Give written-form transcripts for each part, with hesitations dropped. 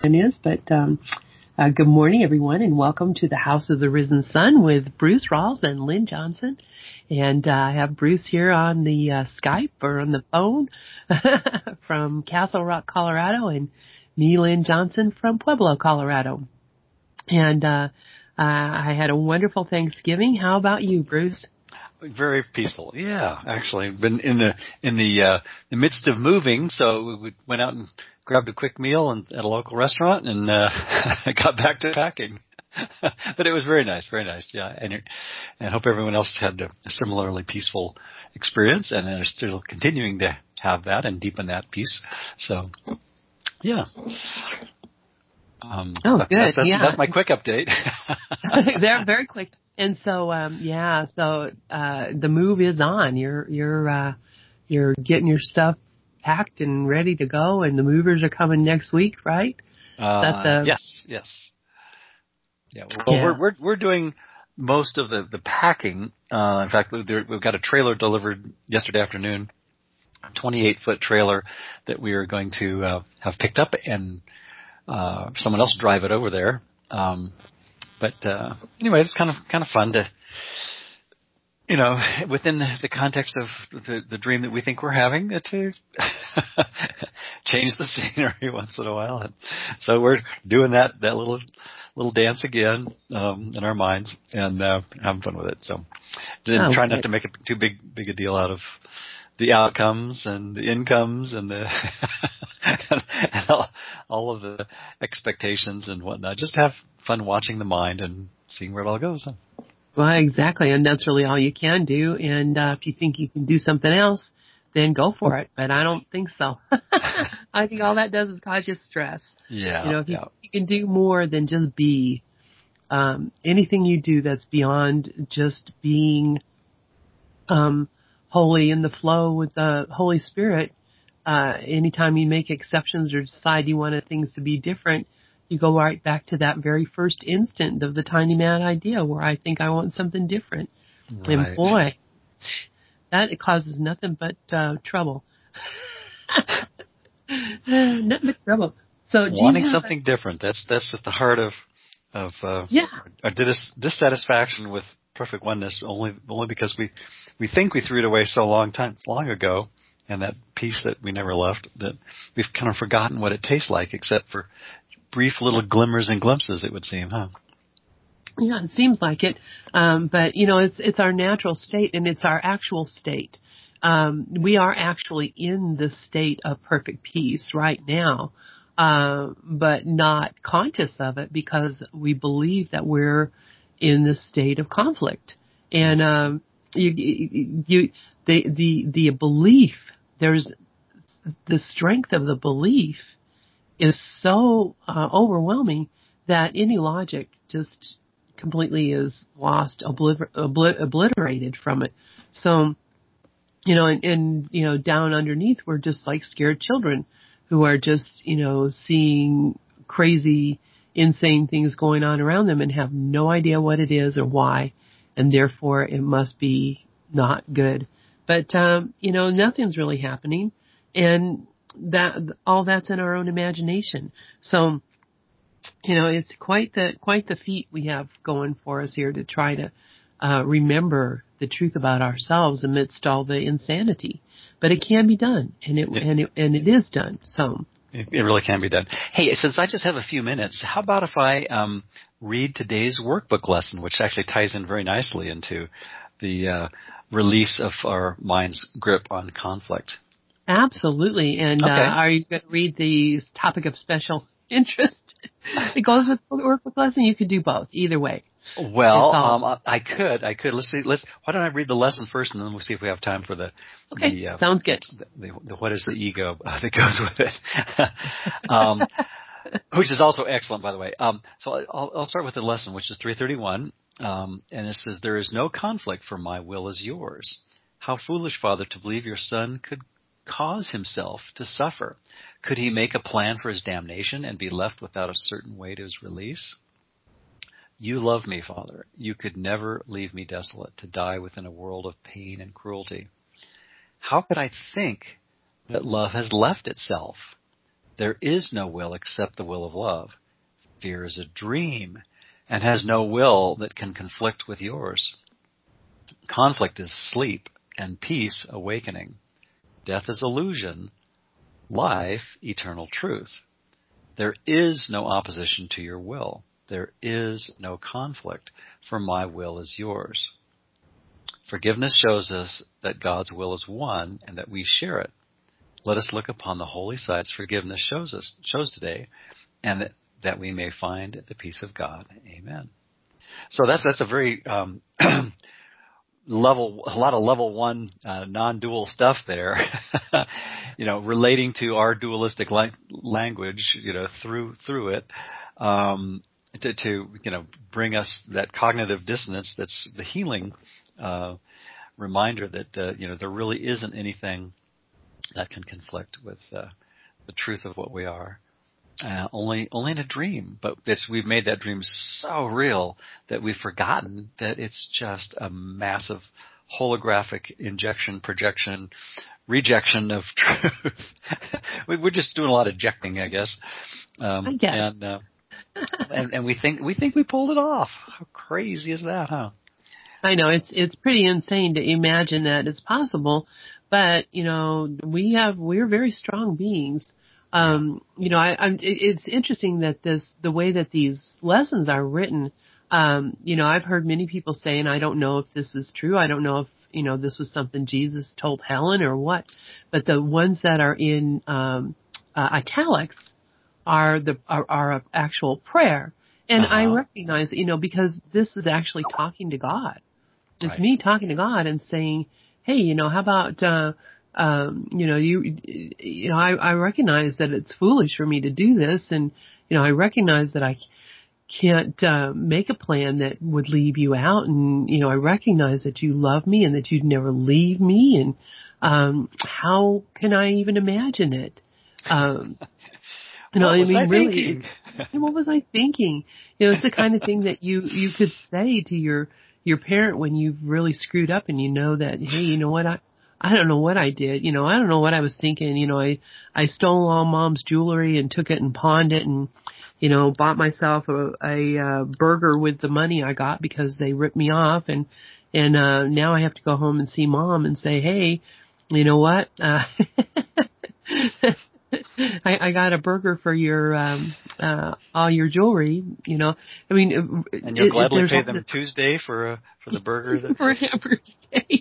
time is, but good morning, everyone, and welcome to the House of the Risen Sun with Bruce Rawls and Lynn Johnson. And I have Bruce here on the Skype or on the phone from Castle Rock, Colorado, and me, Lynn Johnson, from Pueblo, Colorado. And I had a wonderful Thanksgiving. How about you, Bruce? Very peaceful. Yeah, actually, been in the midst of moving, so we went out and grabbed a quick meal at a local restaurant, and got back to packing. But it was very nice, yeah. And I hope everyone else had a similarly peaceful experience, and are still continuing to have that and deepen that peace. So, yeah. Good. That's my quick update. They're very quick. And so, the move is on. You're getting your stuff packed and ready to go, and the movers are coming next week, right? Yes. Yeah. Well, we're doing most of the packing. In fact, we've got a trailer delivered yesterday afternoon, a 28-foot trailer that we are going to have picked up, and someone else drive it over there. But anyway, it's kind of fun to, within the context of the dream that we think we're having, to change the scenery once in a while. And so we're doing that little dance again in our minds, and having fun with it. So trying not to make it too big a deal out of the outcomes and the incomes and the and all of the expectations and whatnot. Just have fun watching the mind and seeing where it all goes. Well, exactly, and that's really all you can do. And if you think you can do something else, then go for it. But I don't think so. I think all that does is cause you stress. Yeah. If you can do more than just be, anything you do that's beyond just being holy in the flow with the Holy Spirit. Anytime you make exceptions or decide you wanted things to be different, you go right back to that very first instant of the tiny mad idea where I think I want something different. Right. And boy, that it causes nothing but trouble. Nothing but trouble. So wanting something different, that's at the heart of our dissatisfaction with perfect oneness, only because we think we threw it away so long ago, and that piece that we never left, that we've kind of forgotten what it tastes like, except for brief little glimmers and glimpses, it would seem, huh? Yeah, it seems like it. But it's our natural state, and it's our actual state. We are actually in the state of perfect peace right now, but not conscious of it because we believe that we're in this state of conflict. And the belief, there's the strength of the belief is so overwhelming that any logic just completely is lost, obliterated from it. So, and down underneath, we're just like scared children who are just, seeing crazy, insane things going on around them and have no idea what it is or why, and therefore it must be not good. But, nothing's really happening, and all that's in our own imagination. So, it's quite the feat we have going for us here to try to remember the truth about ourselves amidst all the insanity. But it can be done, and it is done. So it really can be done. Hey, since I just have a few minutes, how about if I read today's workbook lesson, which actually ties in very nicely into the release of our mind's grip on conflict? Absolutely. And okay. Are you going to read the topic of special interest? It goes with the workbook lesson. You could do both. Either way. Well, I could. Let's see. Why don't I read the lesson first, and then we'll see if we have time for the. Okay. Sounds good. The what is the ego that goes with it, which is also excellent, by the way. So I'll start with the lesson, which is 331, and it says, "There is no conflict, for my will is yours. How foolish, Father, to believe your Son could cause himself to suffer. Could he make a plan for his damnation and be left without a certain way to his release? You love me, Father. You could never leave me desolate to die within a world of pain and cruelty. How could I think that love has left itself? There is no will except the will of love. Fear is a dream and has no will that can conflict with yours. Conflict is sleep and peace awakening. Death is illusion, life eternal truth. There is no opposition to your will. There is no conflict, for my will is yours. Forgiveness shows us that God's will is one and that we share it. Let us look upon the holy sights forgiveness shows today, and that we may find the peace of God. Amen. So that's a very a lot of level one non-dual stuff there, relating to our dualistic language, through it, to bring us that cognitive dissonance that's the healing reminder that there really isn't anything that can conflict with the truth of what we are. Only in a dream, but we've made that dream so real that we've forgotten that it's just a massive holographic injection, projection, rejection of truth. We're just doing a lot of ejecting, I guess. I guess. And we think we pulled it off. How crazy is that, huh? I know it's pretty insane to imagine that it's possible, but we're very strong beings. It's interesting that the way that these lessons are written, I've heard many people say, and I don't know if this is true. I don't know if, this was something Jesus told Helen or what, but the ones that are in, italics are are actual prayer. And I recognize, because this is actually talking to God. It's right. me talking to God and saying, hey, how about, I recognize that it's foolish for me to do this, and I recognize that I can't make a plan that would leave you out, and I recognize that you love me and that you'd never leave me, and how can I even imagine it? What was I thinking? What was I thinking? It's the kind of thing that you could say to your parent when you've really screwed up, and that, hey, you know what, I don't know what I did. I don't know what I was thinking. I stole all Mom's jewelry and took it and pawned it, and bought myself a burger with the money I got because they ripped me off, and now I have to go home and see Mom and say, hey, you know what? I got a burger for your all your jewelry. I mean, and you'll gladly pay them Tuesday for the burger for Hamburger steak.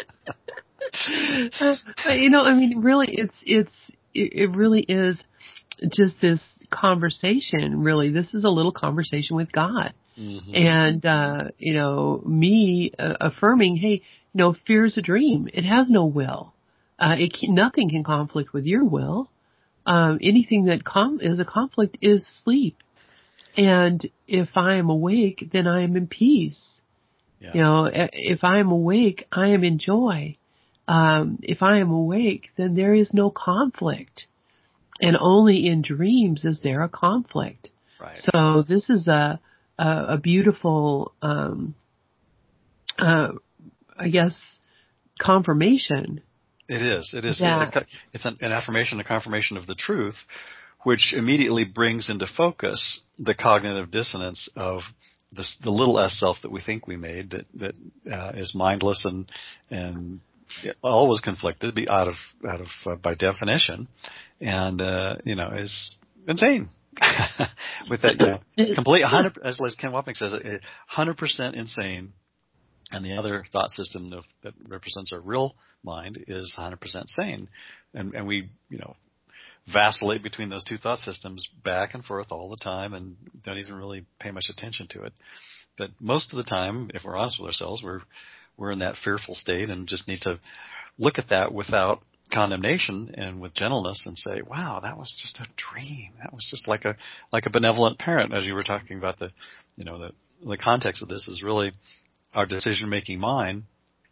But really, it really is just this conversation. Really, this is a little conversation with God, and me affirming, hey, fear is a dream. It has no will. Nothing can conflict with your will. Anything that is a conflict is sleep, and if I am awake, then I am in peace. Yeah. If I am awake, I am in joy. If I am awake, then there is no conflict. And only in dreams is there a conflict. Right. So this is a beautiful, I guess, confirmation. It is. Yeah. It's an affirmation, a confirmation of the truth, which immediately brings into focus the cognitive dissonance of the little s self that we think we made, that is mindless and always conflicted, be out of by definition, and is insane. With that, complete 100, as Liz Ken Wapnick says, 100% insane, and the other thought system that represents our real mind is 100% sane, and we vacillate between those two thought systems back and forth all the time, and don't even really pay much attention to it. But most of the time, if we're honest with ourselves, we're in that fearful state and just need to look at that without condemnation and with gentleness and say, wow, that was just a dream. That was just like a benevolent parent, as you were talking about. The context of this is really our decision-making mind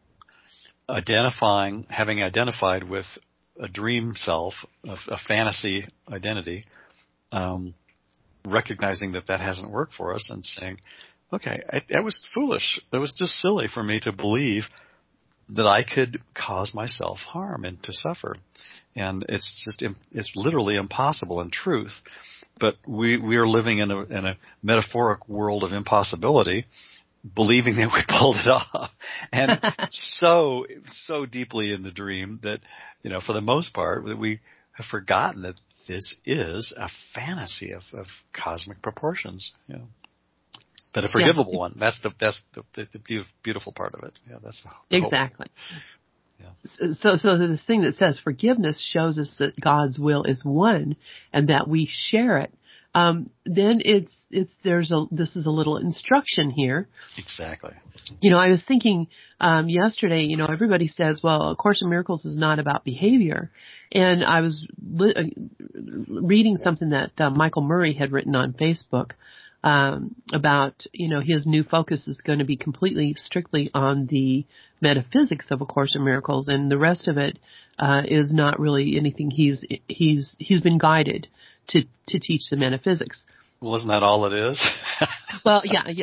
having identified with a dream self, a fantasy identity, recognizing that hasn't worked for us and saying, okay, that was foolish. That was just silly for me to believe that I could cause myself harm and to suffer. and it's literally impossible in truth. But we are living in a metaphoric world of impossibility, believing that we pulled it off, and so deeply in the dream that, for the most part, that we have forgotten that this is a fantasy of cosmic proportions. But a forgivable one. That's the beautiful part of it. Yeah, that's the exactly. Yeah. So this thing that says forgiveness shows us that God's will is one and that we share it. Then this is a little instruction here. Exactly. I was thinking yesterday. Everybody says, "Well, A Course in Miracles is not about behavior," and I was reading something that Michael Murray had written on Facebook about his new focus is going to be completely strictly on the metaphysics of A Course in Miracles, and the rest of it is not really anything he's been guided to teach the metaphysics. Well, isn't that all it is? Well,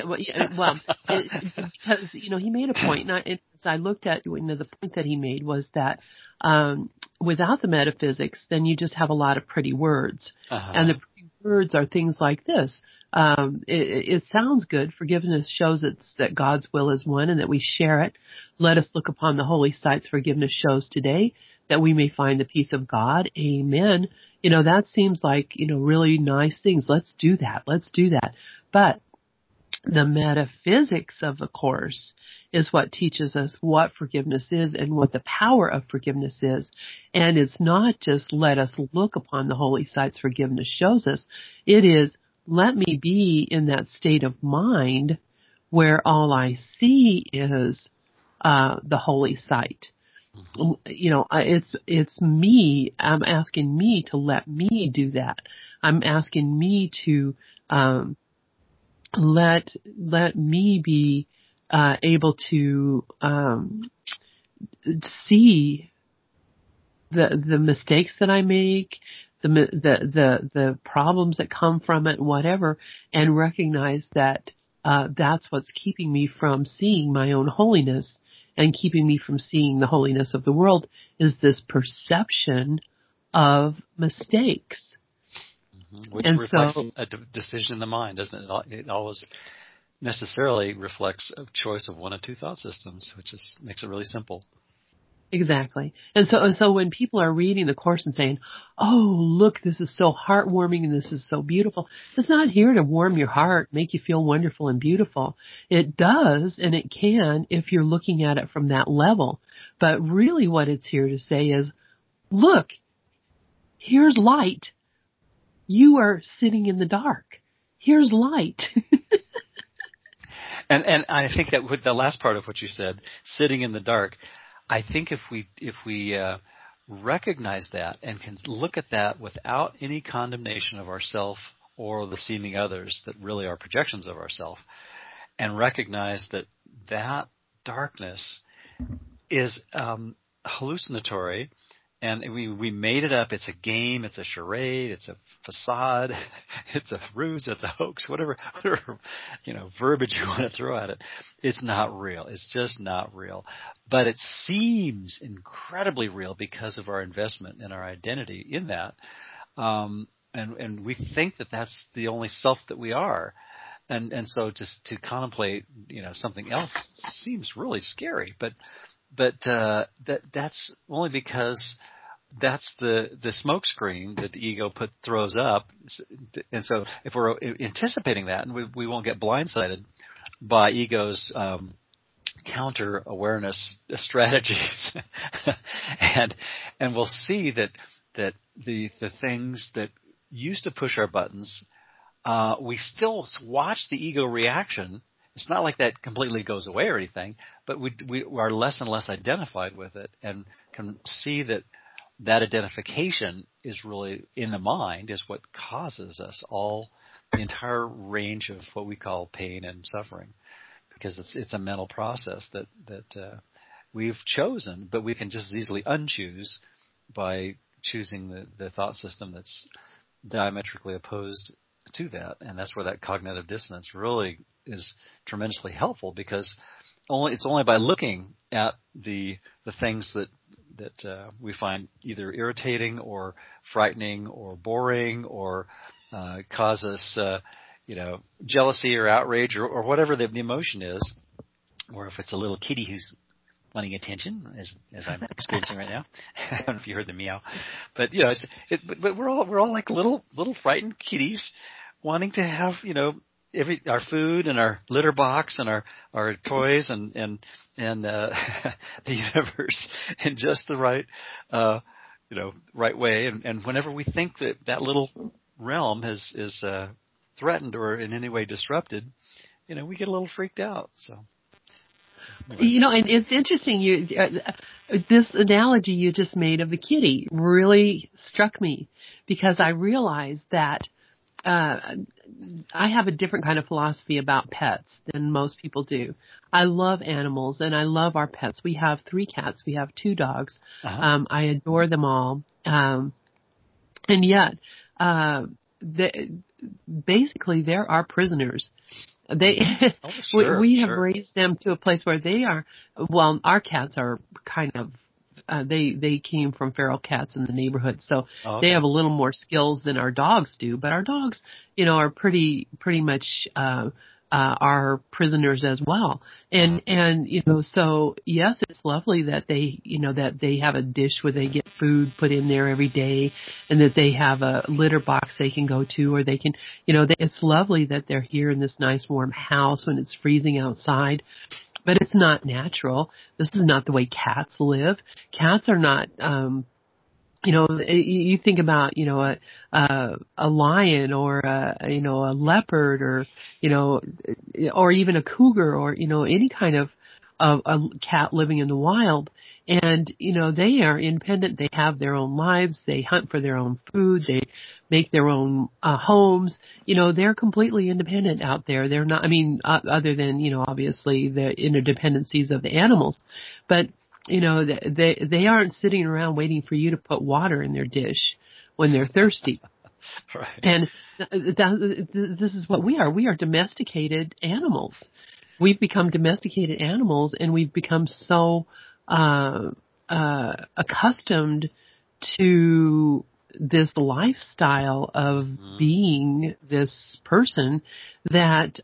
because he made a point, and as I looked at the point that he made was that without the metaphysics, then you just have a lot of pretty words, and the pretty words are things like this. It sounds good. Forgiveness shows that God's will is one and that we share it. Let us look upon the holy sites forgiveness shows today, that we may find the peace of God. Amen. That seems like, really nice things. Let's do that. But the metaphysics of the Course is what teaches us what forgiveness is and what the power of forgiveness is. And it's not just let us look upon the holy sites forgiveness shows us. It is let me be in that state of mind where all I see is the holy site. It's me. I'm asking me to let me do that. I'm asking me to let me be able to see the mistakes that I make, the problems that come from it, whatever, and recognize that that's what's keeping me from seeing my own holiness and keeping me from seeing the holiness of the world is this perception of mistakes. Mm-hmm. Which reflects a decision in the mind, doesn't it? It always necessarily reflects a choice of one of two thought systems, which makes it really simple. Exactly. And so when people are reading the Course and saying, "Oh, look, this is so heartwarming and this is so beautiful," it's not here to warm your heart, make you feel wonderful and beautiful. It does, and it can if you're looking at it from that level. But really what it's here to say is, look, here's light. You are sitting in the dark. Here's light. And I think that with the last part of what you said, sitting in the dark, I think if we recognize that and can look at that without any condemnation of ourself or the seeming others that really are projections of ourself, and recognize that darkness is hallucinatory, and we made it up. It's a game. It's a charade. It's a facade. It's a ruse. It's a hoax. Whatever verbiage you want to throw at it. It's not real. It's just not real. But it seems incredibly real because of our investment and our identity in that, and we think that that's the only self that we are, and so just to contemplate something else seems really scary. But that's only because that's the smoke screen that the ego throws up. And so if we're anticipating that, and we won't get blindsided by ego's counter awareness strategies, and we'll see that the things that used to push our buttons, we still watch the ego reaction. It's not like that completely goes away or anything, but we are less and less identified with it, and can see that identification is really in the mind is what causes us all the entire range of what we call pain and suffering, because it's a mental process that we've chosen, but we can just as easily unchoose by choosing the thought system that's diametrically opposed to that, and that's where that cognitive dissonance really is tremendously helpful, because it's only by looking at the things that we find either irritating or frightening or boring or cause us jealousy or outrage or whatever the emotion is, or if it's a little kitty who's wanting attention, as I'm experiencing right now. I don't know if you heard the meow, but but we're all like little frightened kitties wanting to have our food and our litter box and our toys and the universe in just the right right way. And whenever we think that little realm is threatened or in any way disrupted, we get a little freaked out. So. And it's interesting. This analogy you just made of the kitty really struck me because I realized that I have a different kind of philosophy about pets than most people do. I love animals and I love our pets. We have 3 cats. We have 2 dogs. Uh-huh. I adore them all. And yet, basically, they're our prisoners. We have raised them to a place where they are. Well, our cats are kind of. They came from feral cats in the neighborhood, so they have a little more skills than our dogs do. But our dogs, are pretty much our prisoners as well. And so yes, it's lovely that they have a dish where they get food put in there every day, and that they have a litter box they can go to, or they can, it's lovely that they're here in this nice warm house when it's freezing outside. But it's not natural. This is not the way cats live. Cats are not, you think about, a lion or a leopard or, or even a cougar or, any kind of a cat living in the wild. And, they are independent. They have their own lives. They hunt for their own food. They make their own homes. They're completely independent out there. They're not, other than, obviously the interdependencies of the animals. But, they aren't sitting around waiting for you to put water in their dish when they're thirsty. Right. And this is what we are. We are domesticated animals. We've become domesticated animals, and we've become so accustomed to this lifestyle of being this person that,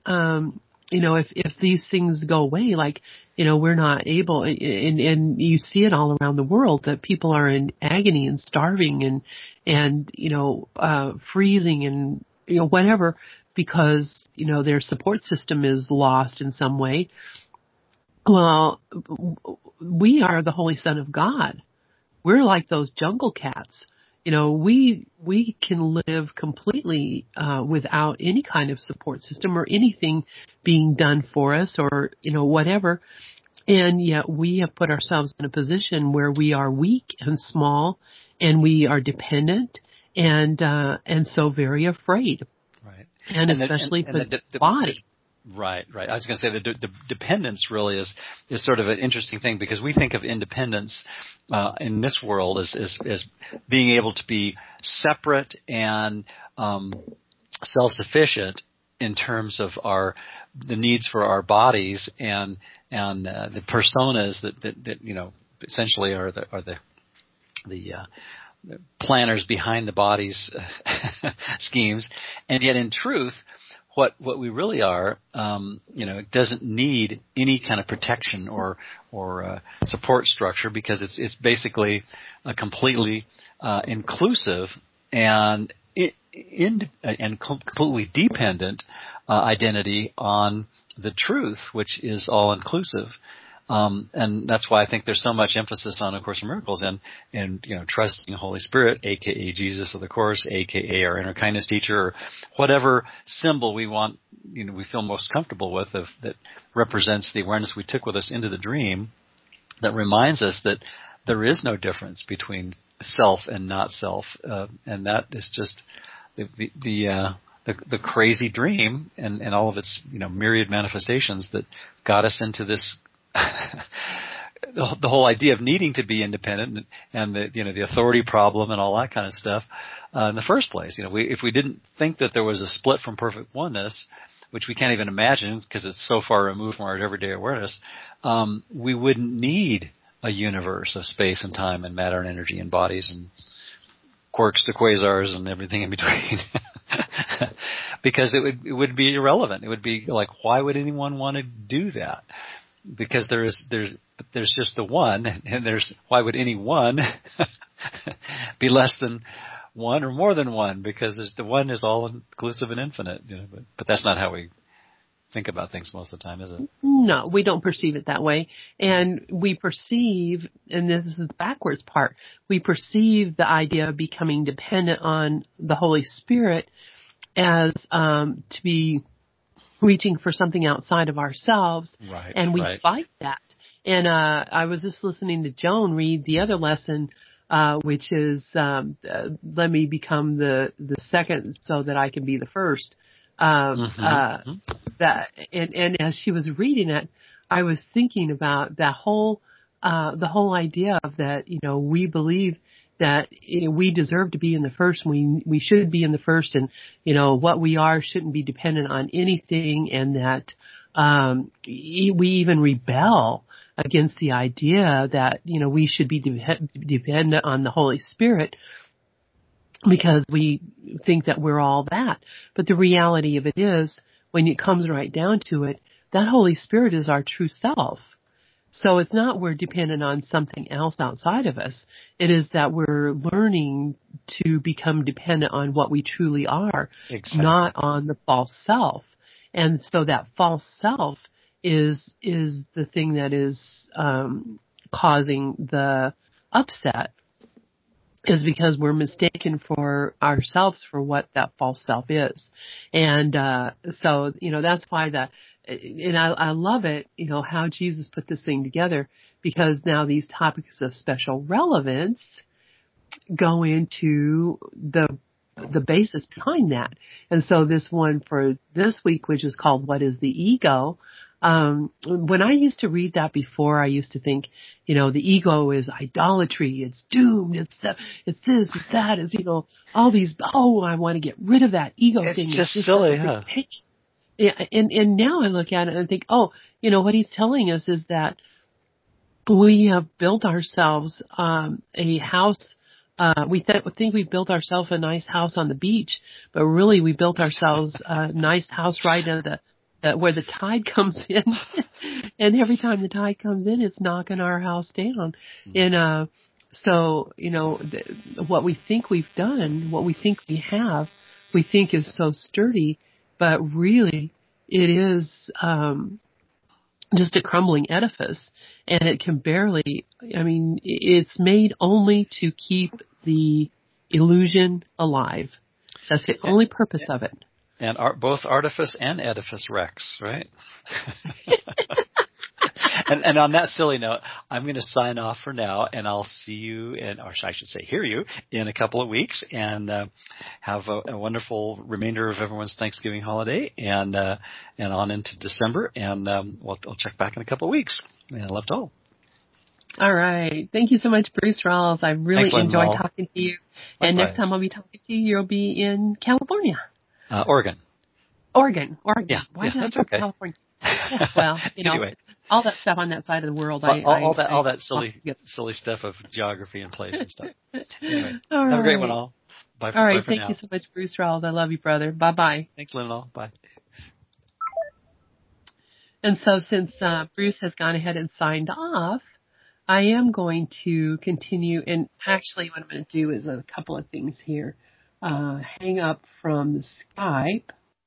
if these things go away, like, we're not able, and you see it all around the world that people are in agony and starving and freezing and, whatever, because, their support system is lost in some way. Well, we are the Holy Son of God. We're like those jungle cats. We can live completely without any kind of support system or anything being done for us or, whatever. And yet we have put ourselves in a position where we are weak and small and we are dependent and so very afraid. Right. And especially for the body. Right. I was going to say the dependence really is sort of an interesting thing because we think of independence in this world as being able to be separate and self-sufficient in terms of the needs for our bodies and the personas that essentially are the planners behind the body's schemes, and yet in truth, what we really are, doesn't need any kind of protection or support structure because it's basically a completely inclusive and completely dependent identity on the truth, which is all inclusive. And that's why I think there's so much emphasis on A Course in Miracles and trusting the Holy Spirit, aka Jesus of the Course, aka our inner kindness teacher, or whatever symbol we want, we feel most comfortable with that represents the awareness we took with us into the dream, that reminds us that there is no difference between self and not self, and that is just the crazy dream and all of its myriad manifestations that got us into this. The whole idea of needing to be independent and the authority problem and all that kind of stuff in the first place. If we didn't think that there was a split from perfect oneness, which we can't even imagine because it's so far removed from our everyday awareness, we wouldn't need a universe of space and time and matter and energy and bodies and quarks to quasars and everything in between. Because it would be irrelevant. It would be like, why would anyone want to do that? Because there's just the one, and why would any one be less than one or more than one? Because the one is all inclusive and infinite. But that's not how we think about things most of the time, is it? No, we don't perceive it that way. And we perceive, and this is the backwards part, we perceive the idea of becoming dependent on the Holy Spirit as to be reaching for something outside of ourselves. Right. And we fight that. And I was just listening to Joan read the other lesson, which is let me become the second so that I can be the first. That and as she was reading it, I was thinking about that whole the whole idea of that, we believe that we deserve to be in the first, and we should be in the first, and what we are shouldn't be dependent on anything, and that we even rebel against the idea that we should be dependent on the Holy Spirit, because we think that we're all that. But the reality of it is, when it comes right down to it, that Holy Spirit is our true self. So it's not we're dependent on something else outside of us. It is that we're learning to become dependent on what we truly are, exactly. Not on the false self. And so that false self is the thing that is causing the upset, is because we're mistaken for ourselves for what that false self is. And so that's why and I love it, how Jesus put this thing together, because now these topics of special relevance go into the basis behind that. And so this one for this week, which is called What is the Ego? When I used to read that before, I used to think, the ego is idolatry, it's doomed, it's this, it's that, it's, all these, I want to get rid of that ego thing. It's just silly, huh? Yeah, and now I look at it and think, what he's telling us is that we have built ourselves a house. We think we built ourselves a nice house on the beach, but really we built ourselves a nice house right at where the tide comes in. And every time the tide comes in, it's knocking our house down. And so, what we think we've done, what we think we have, we think is so sturdy, but really it is just a crumbling edifice, and it can barely, it's made only to keep the illusion alive. That's the only purpose of it. And both artifice and edifice wrecks, right? And on that silly note, I'm going to sign off for now, and I'll see you, or I should say hear you, in a couple of weeks, and have a wonderful remainder of everyone's Thanksgiving holiday, and on into December, and I'll check back in a couple of weeks. And I love it all. All right. Thank you so much, Bruce Rawls. I really enjoyed talking to you. Likewise. And next time I'll be talking to you, you'll be in California. Oregon. Yeah. Why did I say okay. California? Yeah, well, anyway. All that stuff on that side of the world. All that silly stuff of geography and place and stuff. Anyway, have a great one, all. Bye for now. All right, thank you so much, Bruce Rawls. I love you, brother. Bye-bye. Thanks, Lynn, all. Bye. And so since Bruce has gone ahead and signed off, I am going to continue. And actually what I'm going to do is a couple of things here. Hang up from the Skype.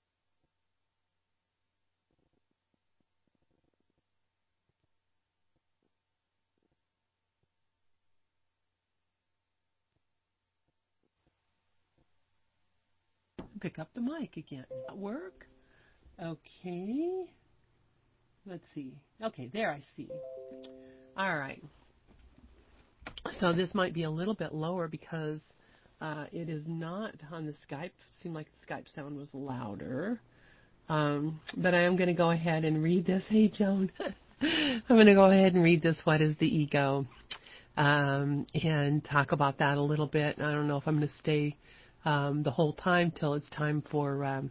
Pick up the mic again. That work? Okay. Let's see. Okay, there I see. All right. So this might be a little bit lower because it is not on the Skype. It seemed like the Skype sound was louder. But I am going to go ahead and read this. Hey, Joan. I'm going to go ahead and read this, What is the Ego? And talk about that a little bit. I don't know if I'm going to stay the whole time till it's time for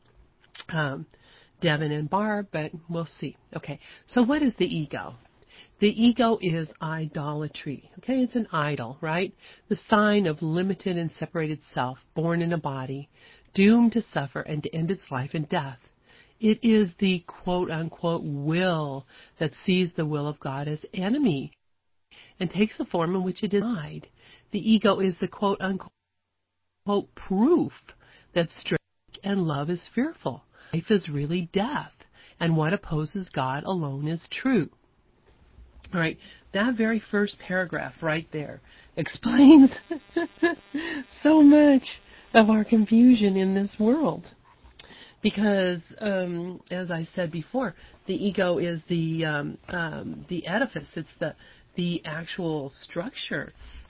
Devin and Barb, but we'll see. Okay, so what is the ego? The ego is idolatry. Okay, it's an idol, right? The sign of limited and separated self, born in a body, doomed to suffer and to end its life in death. It is the quote-unquote will that sees the will of God as enemy and takes the form in which it is denied. The ego is the quote-unquote proof that strength and love is fearful. Life is really death, and what opposes God alone is true. All right, that very first paragraph right there explains so much of our confusion in this world. Because, as I said before, the ego is the edifice. It's the actual structure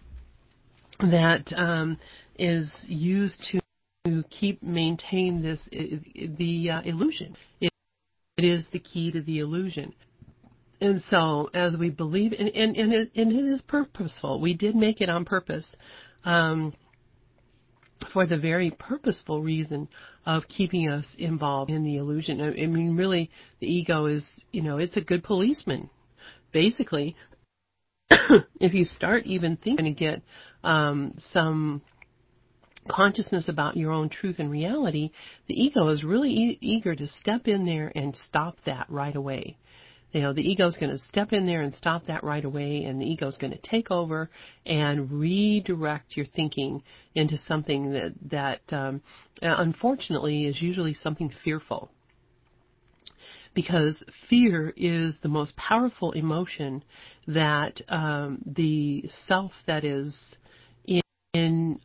that is used to maintain the illusion. It is the key to the illusion. And so, as we believe, and it is purposeful. We did make it on purpose, for the very purposeful reason of keeping us involved in the illusion. I mean, really, the ego is, it's a good policeman. Basically, if you start even thinking to get some consciousness about your own truth and reality, the ego is really eager to step in there and stop that right away. The ego is going to step in there and stop that right away, and the ego is going to take over and redirect your thinking into something that unfortunately is usually something fearful. Because fear is the most powerful emotion that the self that is in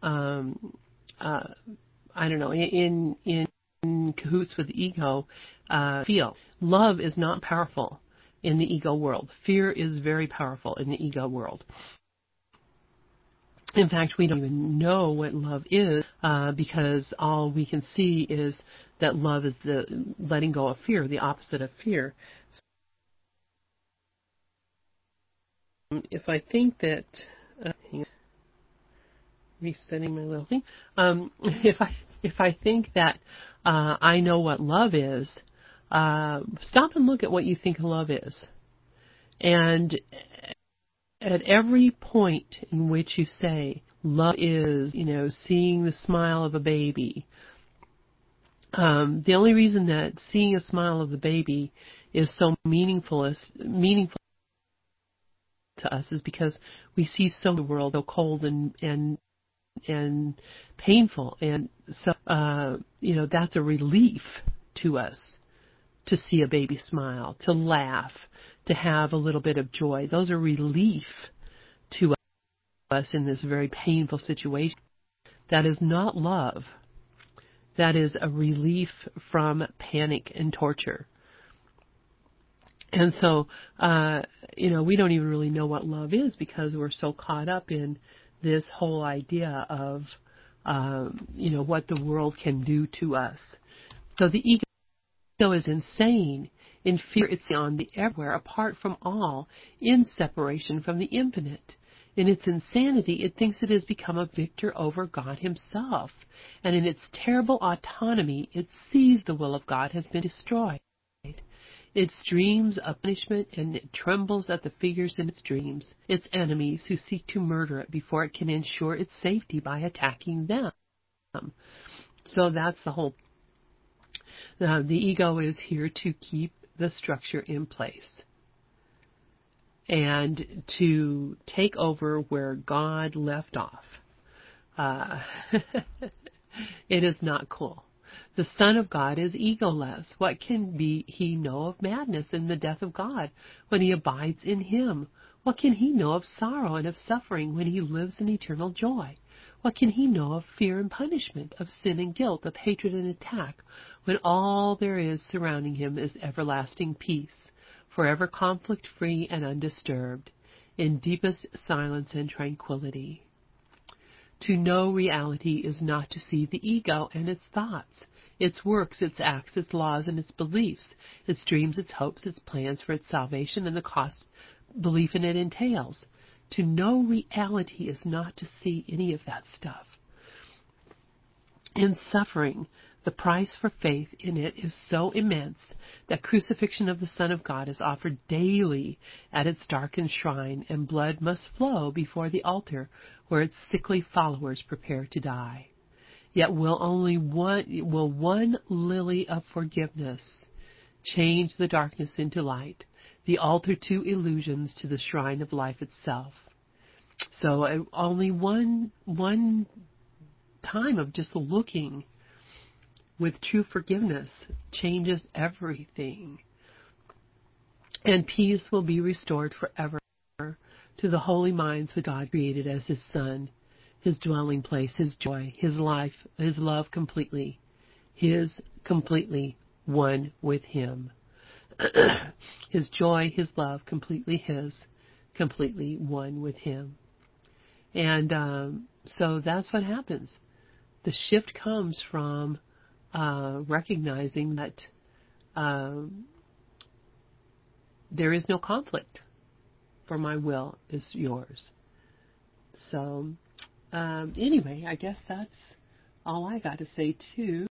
cahoots with the ego feel. Love is not powerful in the ego world. Fear is very powerful in the ego world. In fact, we don't even know what love is because all we can see is that love is the letting go of fear, the opposite of fear. If I think that, resetting my little thing, if I think that I know what love is, stop and look at what you think love is. And at every point in which you say love is, seeing the smile of a baby, the only reason that seeing a smile of the baby is so meaningful to us is because we see so the world so cold and painful, and so that's a relief to us. To see a baby smile, to laugh, to have a little bit of joy. Those are relief to us in this very painful situation. That is not love. That is a relief from panic and torture. And so, we don't even really know what love is because we're so caught up in this whole idea of, what the world can do to us. So the ego is insane. In fear, it's beyond the everywhere, apart from all, in separation from the infinite. In its insanity, it thinks it has become a victor over God himself. And in its terrible autonomy, it sees the will of God has been destroyed. It dreams of punishment, and it trembles at the figures in its dreams, its enemies who seek to murder it before it can ensure its safety by attacking them. So that's the whole. The ego is here to keep the structure in place and to take over where God left off. It is not cool. The Son of God is egoless. What can he know of madness and the death of God when he abides in him? What can he know of sorrow and of suffering when he lives in eternal joy? What can he know of fear and punishment, of sin and guilt, of hatred and attack, when all there is surrounding him is everlasting peace, forever conflict-free and undisturbed, in deepest silence and tranquility? To know reality is not to see the ego and its thoughts, its works, its acts, its laws, and its beliefs, its dreams, its hopes, its plans for its salvation, and the cost belief in it entails. To know reality is not to see any of that stuff. In suffering, The price for faith in it is so immense that crucifixion of the Son of God is offered daily at its darkened shrine, and blood must flow before the altar where its sickly followers prepare to die. Yet will one lily of forgiveness change the darkness into light, the altar to illusions to the shrine of life itself. So only one time of just looking with true forgiveness changes everything. And peace will be restored forever to the holy minds that God created as His Son, His dwelling place, His joy, His life, His love completely. His completely one with Him. His joy, His love, completely His, completely one with Him. And so that's what happens. The shift comes from recognizing that there is no conflict, for my will is yours. So anyway, I guess that's all I got to say too.